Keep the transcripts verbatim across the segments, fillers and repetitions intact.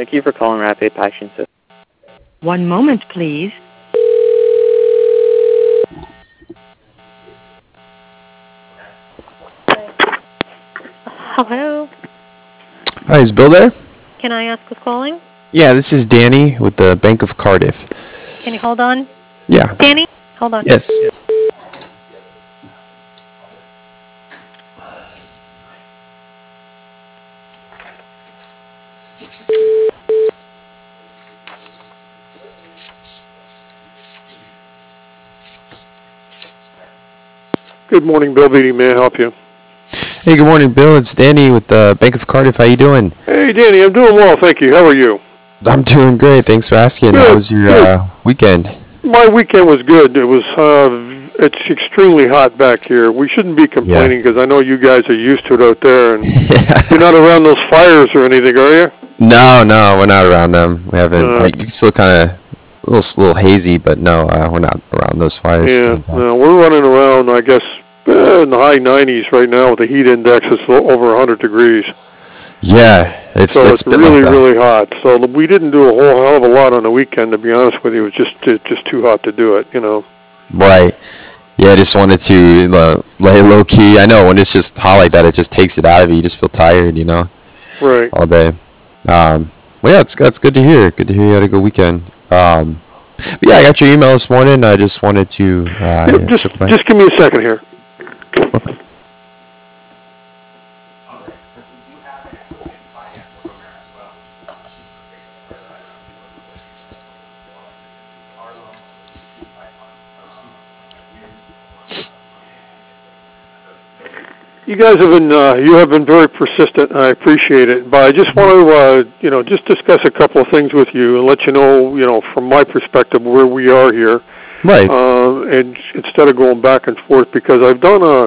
Thank you for calling Rapid Passion System. One moment, please. Hello. Hi, is Bill there? Can I ask who's calling? Yeah, this is Danny with the Bank of Cardiff. Can you hold on? Yeah. Danny, hold on. Yes. Good morning, Bill Beatty. May I help you? Hey, good morning, Bill. It's Danny with the Bank of Cardiff. How you doing? Hey, Danny. I'm doing well, thank you. How are you? I'm doing great. Thanks for asking. Good, How was your uh, weekend? My weekend was good. It was. Uh, it's extremely hot back here. We shouldn't be complaining because yeah. I know you guys are used to it out there, and yeah. You're not around those fires or anything, are you? No, no, we're not around them. We haven't. Uh, like, it's still kind of a little, little hazy, but no, uh, we're not around those fires. Yeah, no, we're running around. I guess uh, in the high nineties right now with the heat index is over one hundred degrees. Yeah, it's so it's, it's really, like really hot. So we didn't do a whole hell of a lot on the weekend, to be honest with you. It was just it, just too hot to do it, you know. Right. Yeah, I just wanted to uh, lay low key. I know when it's just hot like that, it just takes it out of you. You just feel tired, you know. Right. All day. Um, well, yeah, it's that's good to hear. Good to hear you had a good weekend. Um, but yeah, I got your email this morning. I just wanted to. Uh, yeah, just just give me a second here. Okay. You guys have been, uh, you have been very persistent, and I appreciate it. But I just want to, uh, you know, just discuss a couple of things with you and let you know, you know, from my perspective where we are here. Right. Uh, and instead of going back and forth, because I've done, a,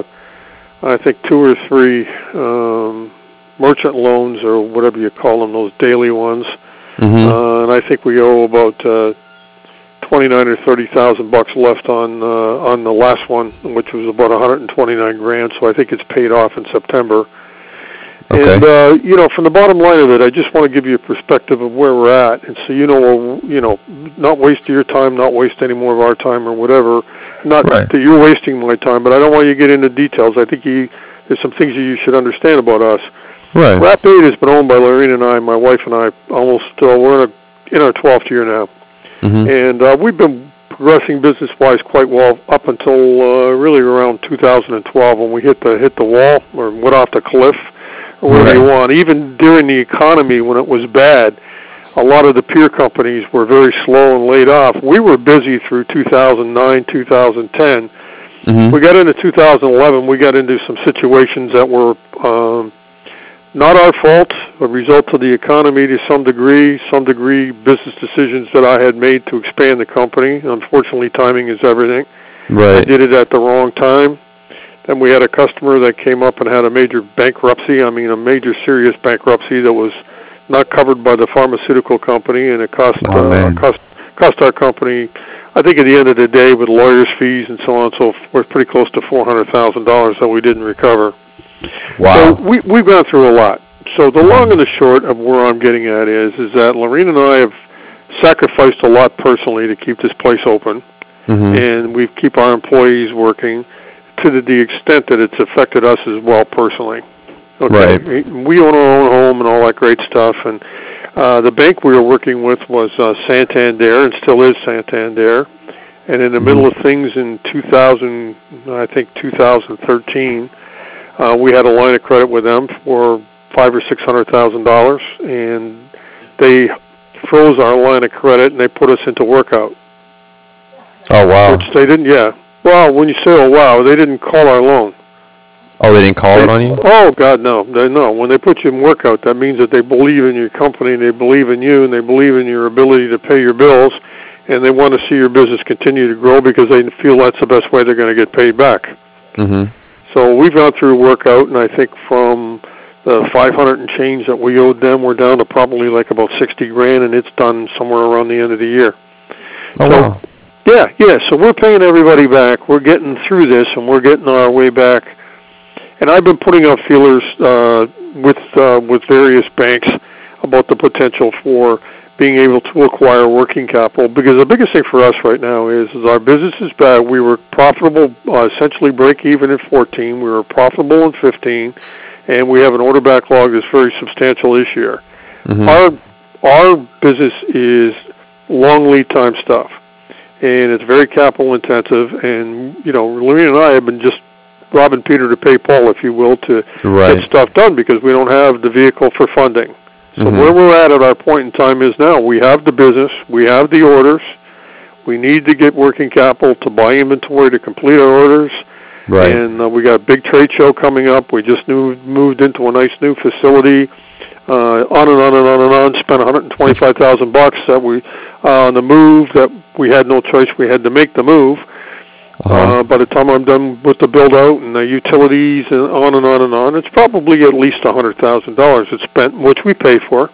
I think, two or three um, merchant loans or whatever you call them, those daily ones. Mm-hmm. Uh, and I think we owe about uh, twenty-nine or thirty thousand bucks left on uh, on the last one, which was about one hundred twenty-nine grand. So I think it's paid off in September. Okay. And uh, you know, from the bottom line of it, I just want to give you a perspective of where we're at, and so you know, you know, not waste your time, not waste any more of our time or whatever. Not right. that you're wasting my time, but I don't want you to get into details. I think you, there's some things that you should understand about us. Right. Rap eight has been owned by Lorena and I, my wife and I, almost. Uh, we're in, a, in our twelfth year now. Mm-hmm. And uh, we've been progressing business-wise quite well up until uh, really around two thousand twelve when we hit the hit the wall or went off the cliff, or whatever right. you want. Even during the economy when it was bad, a lot of the peer companies were very slow and laid off. We were busy through two thousand nine, two thousand ten. Mm-hmm. We got into two thousand eleven. We got into some situations that were um, not our fault, a result of the economy to some degree, some degree business decisions that I had made to expand the company. Unfortunately, timing is everything. Right. I did it at the wrong time. Then we had a customer that came up and had a major bankruptcy, I mean a major serious bankruptcy that was not covered by the pharmaceutical company, and it cost, oh, uh, cost, cost our company, I think at the end of the day, with lawyers' fees and so on and so forth, pretty close to four hundred thousand dollars that we didn't recover. Wow. So we, we've gone through a lot. So the long and the short of where I'm getting at is, is that Lorena and I have sacrificed a lot personally to keep this place open, mm-hmm. and we keep our employees working to the, the extent that it's affected us as well personally. Okay. Right. We own our own home and all that great stuff, and uh, the bank we were working with was uh, Santander, and still is Santander. And in the mm-hmm. middle of things in two thousand, I think two thousand thirteen, uh, we had a line of credit with them for five or six hundred thousand dollars, and they froze our line of credit and they put us into workout. Oh wow! Which they didn't. Yeah. Well, when you say oh wow, they didn't call our loan. Oh, they didn't call they, it on you? Oh God, no. They, no. When they put you in workout, that means that they believe in your company, and they believe in you, and they believe in your ability to pay your bills, and they want to see your business continue to grow because they feel that's the best way they're going to get paid back. Mm-hmm. So we've gone through workout, and I think from the five hundred and change that we owed them, we're down to probably like about sixty grand, and it's done somewhere around the end of the year. Oh, so, wow. Yeah, yeah, so we're paying everybody back. We're getting through this, and we're getting our way back. And I've been putting out feelers uh, with uh, with various banks. about the potential for being able to acquire working capital, because the biggest thing for us right now is, is our business is bad. We were profitable, uh, essentially break even in fourteen. We were profitable in fifteen, and we have an order backlog that's very substantial this year. Mm-hmm. Our our business is long lead time stuff, and it's very capital intensive. And you know, Lorene and I have been just robbing Peter to pay Paul, if you will, to right. get stuff done because we don't have the vehicle for funding. So mm-hmm. where we're at at our point in time is now we have the business, we have the orders, we need to get working capital to buy inventory to complete our orders, right. and uh, we got a big trade show coming up. We just new, moved into a nice new facility, uh, on and on and on and on. Spent one hundred twenty-five thousand bucks that we uh, on the move that we had no choice. We had to make the move. Uh-huh. Uh, by the time I'm done with the build-out and the utilities and on and on and on, it's probably at least one hundred thousand dollars it's spent, which we pay for.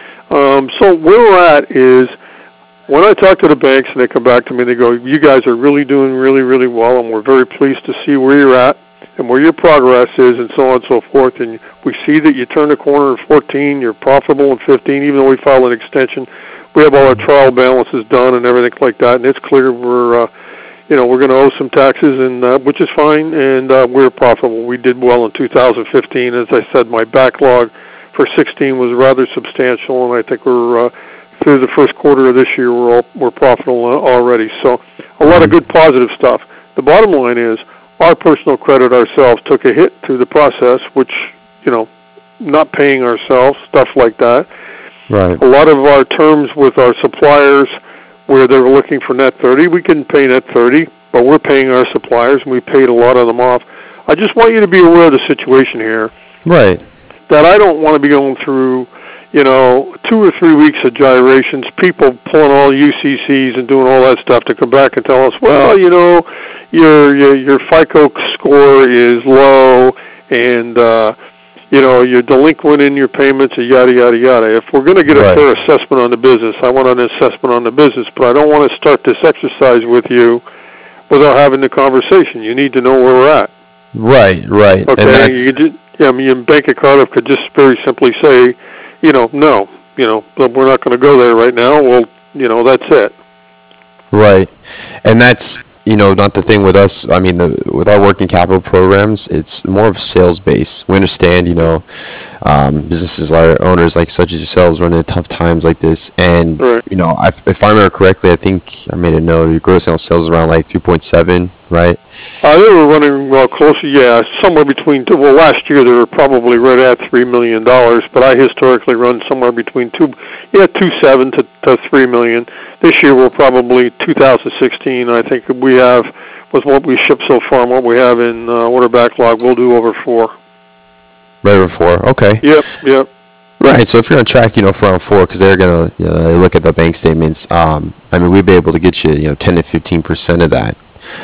Um, so where we're at is, when I talk to the banks and they come back to me, they go, you guys are really doing really, really well, and we're very pleased to see where you're at and where your progress is and so on and so forth. And we see that you turned the corner in fourteen, you're profitable in fifteen, even though we filed an extension. We have all our trial balances done and everything like that, and it's clear we're... Uh, You know, we're going to owe some taxes, and uh, which is fine, and uh, we're profitable. We did well in two thousand fifteen. As I said, my backlog for sixteen was rather substantial, and I think we're uh, through the first quarter of this year, we're all, we're profitable already. So a lot of good positive stuff. The bottom line is our personal credit ourselves took a hit through the process, which, you know, not paying ourselves, stuff like that. Right. A lot of our terms with our suppliers, where they were looking for net thirty, we couldn't pay net thirty, but we're paying our suppliers, and we paid a lot of them off. I just want you to be aware of the situation here. Right. That I don't want to be going through, you know, two or three weeks of gyrations, people pulling all U C Cs and doing all that stuff to come back and tell us, well, you know, your your, your FICO score is low, and, uh, you know, you're delinquent in your payments, and yada, yada, yada. If we're going to get a right. fair assessment on the business, I want an assessment on the business, but I don't want to start this exercise with you without having the conversation. You need to know where we're at. Right, right. Okay, and that's... you just, yeah, I mean, Bank of Cardiff could just very simply say, you know, no, you know, we're not going to go there right now. Well, you know, that's it. Right, and that's... You know, not the thing with us. I mean, the, with our working capital programs, it's more of sales base. We understand, you know, um, businesses, owners like such as yourselves run into tough times like this. And, right. you know, I, if I remember correctly, I think I made a note, your gross annual sales is around like three point seven, right? Uh, they were running well closer, yeah, somewhere between, two, well, last year they were probably right at three million dollars, but I historically run somewhere between two, yeah, two seven to, to three million. This year we're probably two thousand sixteen. I think we have, with what we shipped so far and what we have in uh, order backlog, we'll do over four. Right over four. Okay. Yep. Yep. Right. So if you're on track, you know, for around four, because they're gonna you know, look at the bank statements. Um, I mean, we'd be able to get you, you know, ten to fifteen percent of that.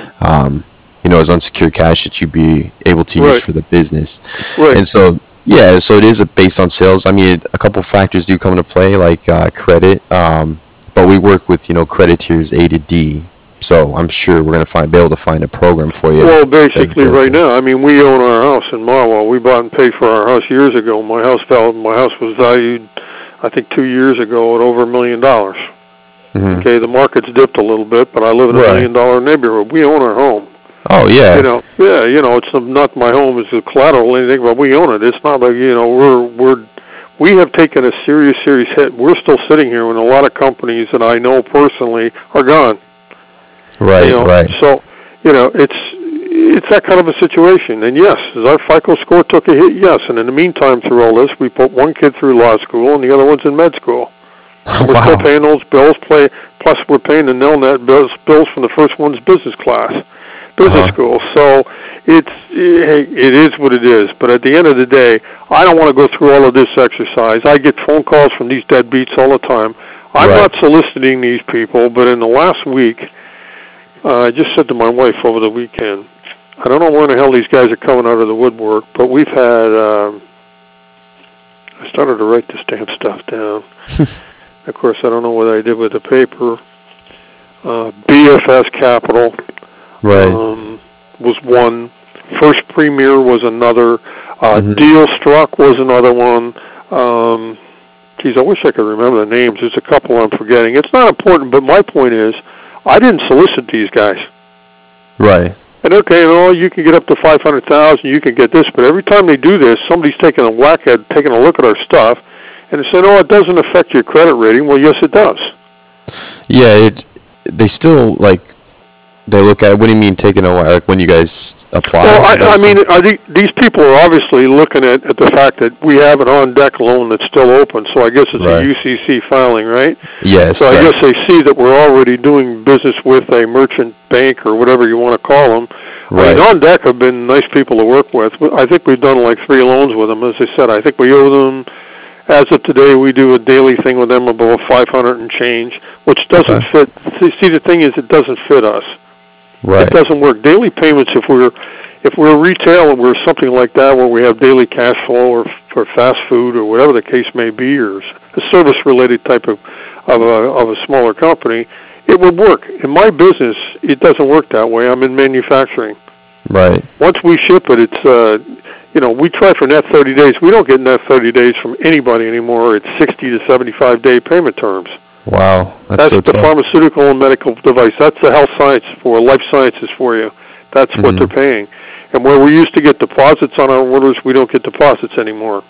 Um, you know, as unsecured cash that you'd be able to use right. for the business. Right. And so. Yeah, so it is based on sales. I mean, a couple factors do come into play, like uh, credit. Um, but we work with, you know, credit tiers A to D. So I'm sure we're going to find be able to find a program for you. Well, basically right now, I mean, we own our house in Marwell. We bought and paid for our house years ago. My house fell, my house was valued, I think, two years ago at over a million dollars. Mm-hmm. Okay, the market's dipped a little bit, but I live in a right. million dollar neighborhood. We own our home. Oh yeah. You know, yeah, you know, it's not my home, it's a collateral or anything, but we own it. It's not like, you know, we're we're we have taken a serious, serious hit. We're still sitting here when a lot of companies that I know personally are gone. Right, you know? right. So, you know, it's it's that kind of a situation. And yes, as our FICO score took a hit, yes. And in the meantime, through all this, we put one kid through law school and the other one's in med school. And we're wow. still paying those bills. Play plus, we're paying the nil-net bills bills from the first one's business class. business uh-huh. school. So it's it, it is what it is. But at the end of the day, I don't want to go through all of this exercise. I get phone calls from these deadbeats all the time. I'm right. not soliciting these people, but in the last week, uh, I just said to my wife over the weekend, I don't know where the hell these guys are coming out of the woodwork, but we've had, um, I started to write this damn stuff down. Of course, I don't know what I did with the paper. Uh, B F S Capital right. um, was one. First Premier was another. Uh, mm-hmm. Deal Struck was another one. Um, geez, I wish I could remember the names. There's a couple I'm forgetting. It's not important, but my point is, I didn't solicit these guys. Right. And okay, well, you can get up to five hundred thousand, you can get this, but every time they do this, somebody's taking a whack at, taking a look at our stuff, and they say, "Oh, it doesn't affect your credit rating." Well, yes, it does. Yeah, it. They still like. They look at. What do you mean taking a like when you guys apply? Well, I, I mean, I think these people are obviously looking at, at the fact that we have an on-deck loan that's still open. So I guess it's right. a U C C filing, right? Yes. So I right. guess they see that we're already doing business with a merchant bank or whatever you want to call them. Right. I mean, on-deck have been nice people to work with. I think we've done like three loans with them. As I said, I think we owe them. As of today, we do a daily thing with them above five hundred and change, which doesn't okay. fit. See, the thing is, it doesn't fit us. Right. It doesn't work. Daily payments, if we're if we're retail and we're something like that, where we have daily cash flow or for fast food or whatever the case may be, or a service-related type of of a, of a smaller company, it would work. In my business, it doesn't work that way. I'm in manufacturing. Right. Once we ship it, it's uh, you know, we try for net thirty days. We don't get net thirty days from anybody anymore. It's sixty to seventy-five day payment terms. Wow, that's, that's so the tough. pharmaceutical and medical device. That's the health science for life sciences for you. That's mm-hmm. what they're paying. And where we used to get deposits on our orders, we don't get deposits anymore.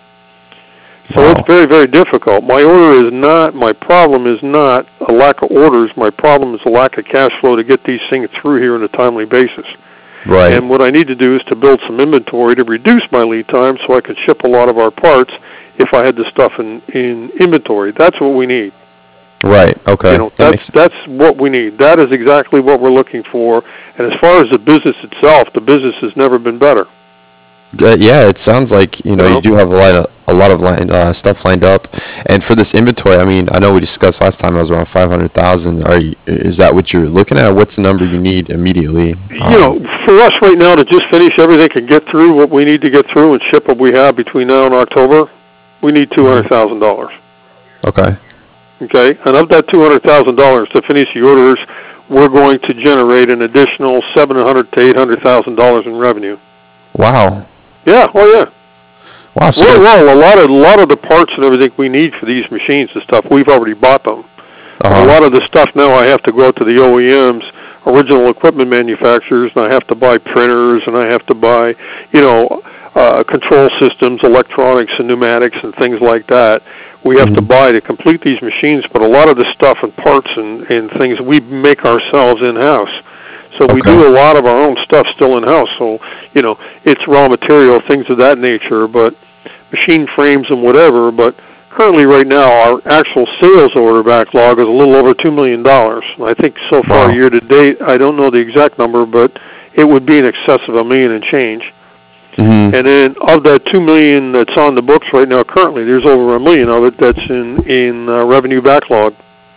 So wow. it's very, very difficult. My order is not, my problem is not a lack of orders. My problem is a lack of cash flow to get these things through here on a timely basis. Right. And what I need to do is to build some inventory to reduce my lead time so I can ship a lot of our parts if I had the stuff in, in inventory. That's what we need. Right. Okay. You know, that that's that's what we need. That is exactly what we're looking for. And as far as the business itself, the business has never been better. Uh, yeah, it sounds like you know you know? you do have a lot of a lot of line, uh, stuff lined up. And for this inventory, I mean, I know we discussed last time it was around five hundred thousand. Are you, is that what you're looking at? What's the number you need immediately? You Um, know, for us right now to just finish everything and get through what we need to get through and ship what we have between now and October, we need two hundred thousand dollars. Okay. Okay, and of that two hundred thousand dollars to finish the orders, we're going to generate an additional seven hundred to eight hundred thousand dollars in revenue. Wow. Yeah. Oh yeah. Wow. So well, well, a lot of a lot of the parts and everything we need for these machines and stuff, we've already bought them. uh-huh. A lot of the stuff now, I have to go out to the O E Ms, original equipment manufacturers, and I have to buy printers, and I have to buy, you know, uh, control systems, electronics, and pneumatics, and things like that. We have mm-hmm. to buy to complete these machines, but a lot of the stuff and parts and, and things we make ourselves in-house. So we okay. do a lot of our own stuff still in-house. So, you know, it's raw material, things of that nature, but machine frames and whatever. But currently right now our actual sales order backlog is a little over two million dollars. I think so far wow. year to date, I don't know the exact number, but it would be in excess of a million and change. Mm-hmm. And then of that two million that's on the books right now, currently there's over a million of it that's in in uh, revenue backlog.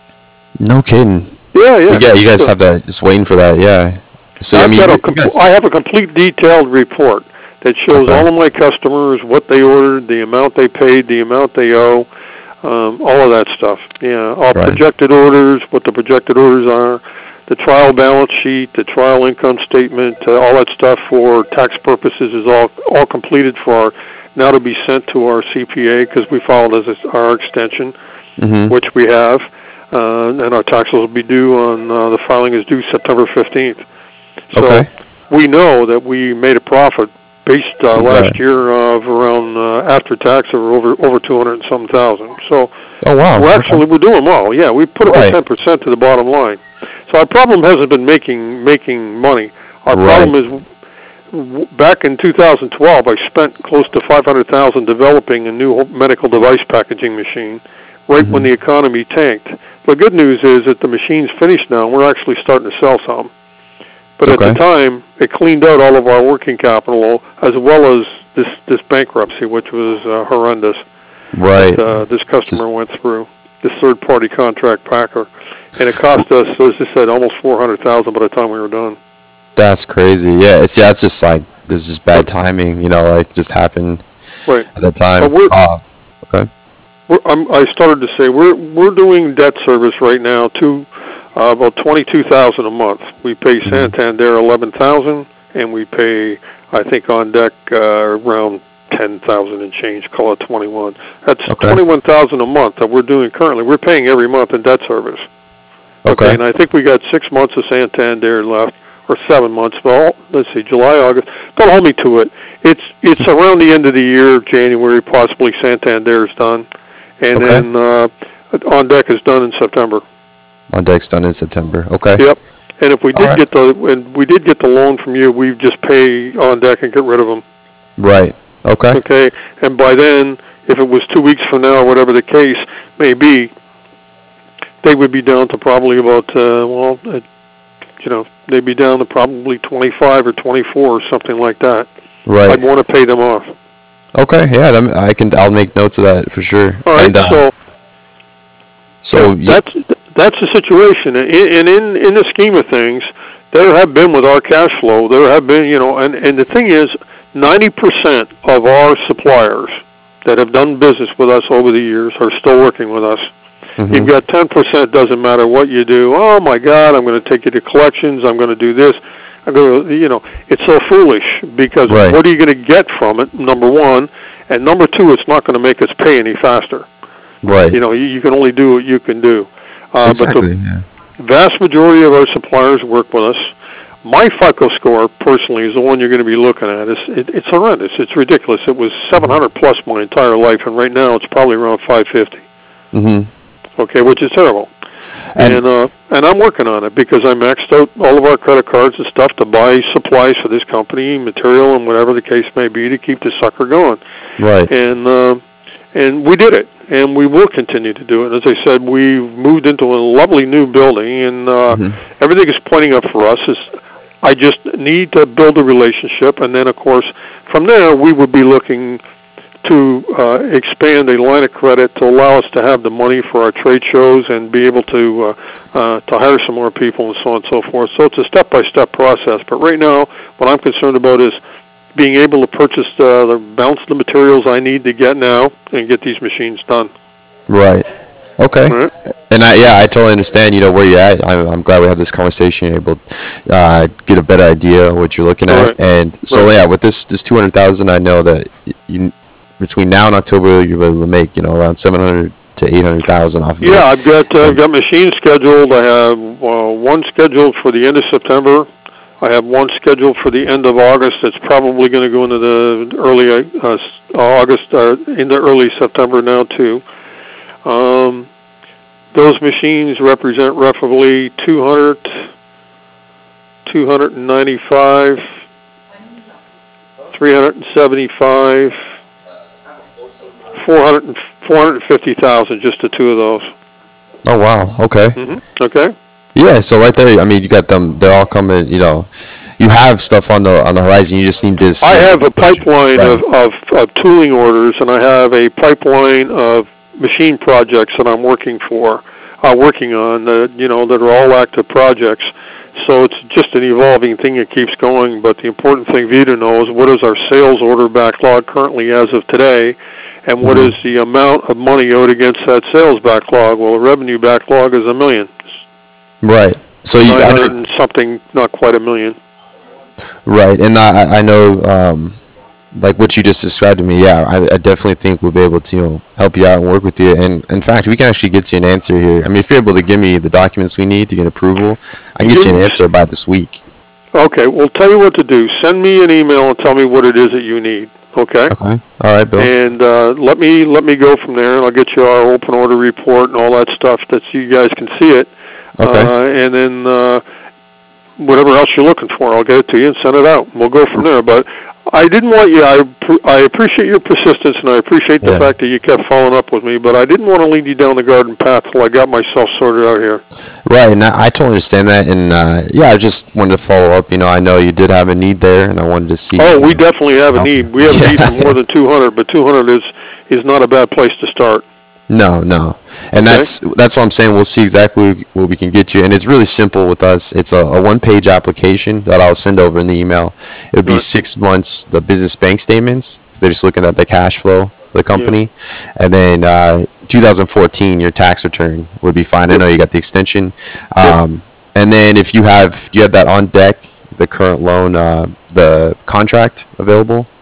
No kidding. Yeah, yeah. Yeah, you guys so, have that. Just waiting for that. Yeah. So I've I mean, got a you com- guys, I have a complete detailed report that shows okay. all of my customers, what they ordered, the amount they paid, the amount they owe, um, all of that stuff. Yeah, all right. projected orders, what the projected orders are, the trial balance sheet, the trial income statement, uh, all that stuff for tax purposes is all all completed for our, now to be sent to our C P A because we filed as a, our extension, mm-hmm. which we have, uh, and our taxes will be due on, uh, the filing is due September fifteenth. So okay. we know that we made a profit based uh, okay. last year of around, uh, after tax, of over over two hundred and some thousand. So oh, wow. we're okay. actually, we're doing well. Yeah, we put right. about ten percent to the bottom line. So our problem hasn't been making making money. Our right. problem is, w- back in two thousand twelve, I spent close to five hundred thousand dollars developing a new medical device packaging machine right mm-hmm. when the economy tanked. The good news is that the machine's finished now, and we're actually starting to sell some. But okay. at the time, it cleaned out all of our working capital, as well as this, this bankruptcy, which was uh, horrendous. Right. That, uh, this customer Just... went through, this third-party contract packer. And it cost us, as I said, almost four hundred thousand dollars by the time we were done. That's crazy. Yeah, it's yeah, it's just like this is just bad timing, you know, like just happened right. at that time. But we're, uh, okay. We're, I'm, I started to say we're we're doing debt service right now to uh, about twenty-two thousand dollars a month. We pay mm-hmm. Santander eleven thousand dollars, and we pay, I think, on deck uh, around ten ten thousand and change, call it twenty-one. That's Okay. twenty-one thousand a month that we're doing currently. We're paying every month in debt service. Okay. And I think we got six months of Santander left, or seven months. Well, let's see, July, August. Don't hold me to it. It's it's around the end of the year, January, possibly Santander is done, and Okay. then uh, On Deck is done in September. On Deck's done in September. Okay. Yep. And if we did All right. get the and we did get the loan from you, we just pay On Deck and get rid of them. Right. Okay. Okay. And by then, if it was two weeks from now, whatever the case may be, they would be down to probably about uh, well, uh, you know, they'd be down to probably twenty-five or twenty-four or something like that. Right. I'd want to pay them off. Okay. Yeah. that- I can. I'll make notes of that for sure. All right. And, uh, so so yeah, you- that's that's the situation. And in, in in the scheme of things, there have been with our cash flow, there have been, you know, and and the thing is, ninety percent of our suppliers that have done business with us over the years are still working with us. mhm. You've got ten percent, doesn't matter what you do. Oh my God, I'm going to take you to collections. I'm going to do this. I'm going to, you know, it's so foolish because Right. what are you going to get from it? Number one, and number two, it's not going to make us pay any faster. Right. You know, you, you can only do what you can do. Uh, exactly. But yeah. the vast majority of our suppliers work with us. My FICO score, personally, is the one you're going to be looking at. It's, it, it's horrendous. It's ridiculous. It was seven hundred plus my entire life, and right now it's probably around five fifty. Mhm. Okay, which is terrible. And- And uh, and I'm working on it because I maxed out all of our credit cards and stuff to buy supplies for this company, material, and whatever the case may be to keep the sucker going. Right. And uh, and we did it, and we will continue to do it. As I said, we've moved into a lovely new building, and uh, Mhm. everything is pointing up for us. Is I just need to build a relationship, and then, of course, from there, we would be looking to uh, expand a line of credit to allow us to have the money for our trade shows and be able to uh, uh, to hire some more people and so on and so forth. So it's a step-by-step process. But right now, what I'm concerned about is being able to purchase the, the balance of the materials I need to get now and get these machines done. Right. Okay. All right? And I, yeah, I totally understand, you know, where you're at. I'm, I'm glad we had this conversation. You're able to uh, get a better idea of what you're looking at. Right. And so, Right. yeah, with this this two hundred thousand, I know that you between now and October, you're able to make, you know, around seven hundred to eight hundred thousand off of Yeah, it. I've got uh, I've got machines scheduled. I have uh, one scheduled for the end of September. I have one scheduled for the end of August. That's probably going to go into the early uh, s- August, uh, into early September now too. Um, those machines represent roughly two hundred, two hundred ninety-five, three hundred seventy-five, four hundred, four hundred fifty thousand, just the two of those. Oh, wow. Okay. Mm-hmm. Okay. Yeah, so right there, I mean, you got them, they're all coming, you know, you have stuff on the on the horizon, you just need this. I have a pipeline Right. of, of, of tooling orders, and I have a pipeline of machine projects that I'm working for, uh, working on, uh, you know, that are all active projects. So it's just an evolving thing that keeps going, but the important thing for you to know is what is our sales order backlog currently as of today, and what Mhm. is the amount of money owed against that sales backlog? Well, the revenue backlog is a million. Right. So you, nine I hundred know, and something, not quite a million. right, and I, I know, um, like what you just described to me, yeah, I, I definitely think we'll be able to, you know, help you out and work with you. And in fact, we can actually get you an answer here. I mean, if you're able to give me the documents we need to get approval, I can get you an Yes. answer by this week. Okay, well, tell you what to do. Send me an email and tell me what it is that you need. Okay. Okay. All right, Bill. And uh, let me let me go from there, and I'll get you our open order report and all that stuff that you guys can see it. Okay. Uh, and then uh, whatever else you're looking for, I'll get it to you and send it out. We'll go from there. But I didn't want you. I pr- I appreciate your persistence, and I appreciate the Yeah. fact that you kept following up with me. But I didn't want to lead you down the garden path till I got myself sorted out here. Right, and I, I totally understand that. And uh, yeah, I just wanted to follow up. You know, I know you did have a need there, and I wanted to see. Oh, we you know, definitely have a Okay. need. We have a need Yeah. for more than two hundred, but two hundred is is not a bad place to start. No, no, and Okay. that's that's what I'm saying. We'll see exactly what we can get you, and it's really simple with us. It's a, a one-page application that I'll send over in the email. It'll be Right. six months the business bank statements. They're just looking at the cash flow of the company, and then uh, two thousand fourteen your tax return would be fine. I know you got the extension, um, and then if you have do you have that on deck, the current loan, uh, the contract available.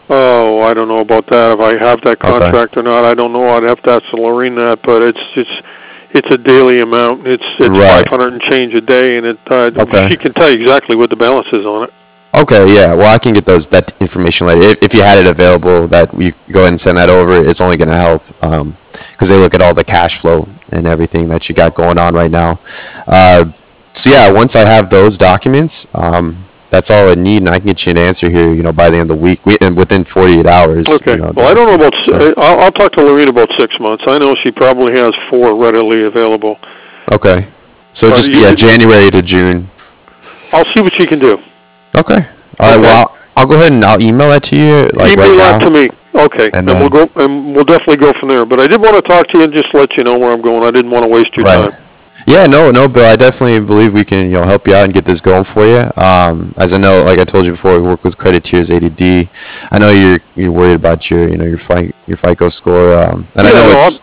Oh, I don't know about that. If I have that contract okay. or not, I don't know. I'd have to ask Lorene that, but it's it's it's a daily amount. It's it's right. five hundred and change a day, and it uh, okay. she can tell you exactly what the balance is on it. Okay, yeah. Well, I can get those that information later. If, if you had it available, that you go ahead and send that over. It's only going to help because um, they look at all the cash flow and everything that you got going on right now. Uh, so yeah, once I have those documents. Um, That's all I need, and I can get you an answer here, you know, by the end of the week, we, and within forty-eight hours. Okay. You know, well, I don't know about. So. I'll, I'll talk to Lorene about six months. I know she probably has four readily available. Okay. So but just yeah, January to June. I'll see what she can do. Okay. All right. Okay. Well, I'll, I'll go ahead and I'll email that to you. Like email right that now. to me. Okay. And, and we'll go, and we'll definitely go from there. But I did want to talk to you and just let you know where I'm going. I didn't want to waste your right. time. Yeah, no, no, Bill. I definitely believe we can, you know, help you out and get this going for you. Um, as I know, like I told you before, we work with Credit Tiers A to D. I know you're you're worried about your, you know, your FICO, your FICO score, um, and yeah, I know no, it's.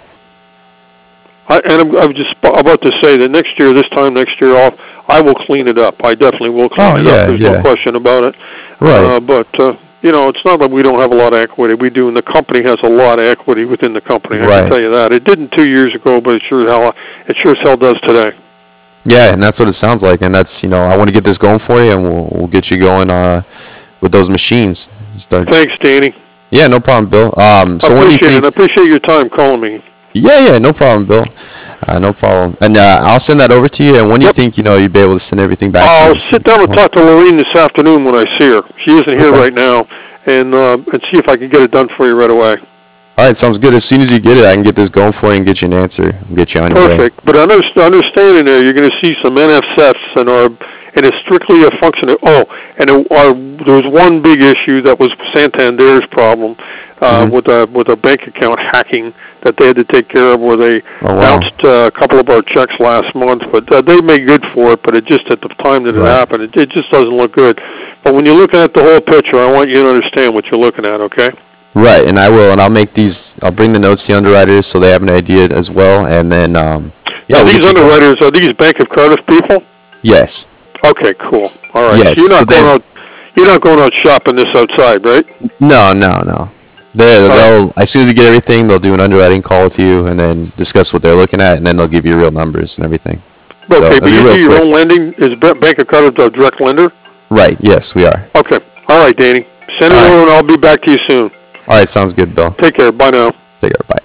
I, and I'm, I'm just about to say that next year, this time next year off, I will clean it up. I definitely will clean oh, it yeah, up. There's yeah. no question about it. Right. Uh, but uh, you know, it's not that we don't have a lot of equity. We do, and the company has a lot of equity within the company. I right. can tell you that. It didn't two years ago, but it sure hell, it sure as hell does today. Yeah, and that's what it sounds like, and that's, you know, I want to get this going for you, and we'll we'll get you going uh, with those machines. Start. Thanks, Danny. Yeah, no problem, Bill. Um, so I when do you think? It. I appreciate your time calling me. Yeah, yeah, no problem, Bill. Uh, no problem. And uh, I'll send that over to you. And when do yep. you think, you know, you'd be able to send everything back? I'll to you? sit down and talk to Lorene this afternoon when I see her. She isn't here okay. right now, and uh, and see if I can get it done for you right away. All right, sounds good. As soon as you get it, I can get this going for you and get you an answer and get you on your way. Perfect. But under, understanding there, you're going to see some N F Fs and our, and it's strictly a function of, oh, and it, uh, there was one big issue that was Santander's problem uh, mm-hmm. with a with a bank account hacking that they had to take care of, where they oh, wow. bounced uh, a couple of our checks last month. But uh, they made good for it, but it just at the time that it right. happened, it, it just doesn't look good. But when you're looking at the whole picture, I want you to understand what you're looking at, okay? Right, and I will, and I'll make these. I'll bring the notes to the underwriters so they have an idea as well, and then. Um, yeah, now, we'll these underwriters are these Bank of Cardiff people? Yes. Okay, cool. All right. Yes. So you're not so going out. You're not going out shopping this outside, right? No, no, no. They they'll as soon as you get everything, they'll do an underwriting call with you, and then discuss what they're looking at, and then they'll give you real numbers and everything. Okay, so, but you do your quick. own lending. Is Bank of Cardiff a direct lender? Right. Yes, we are. Okay. All right, Danny. Send it over, and I'll be back to you soon. All right, sounds good, Bill. Take care. Bye now. Take care. Bye.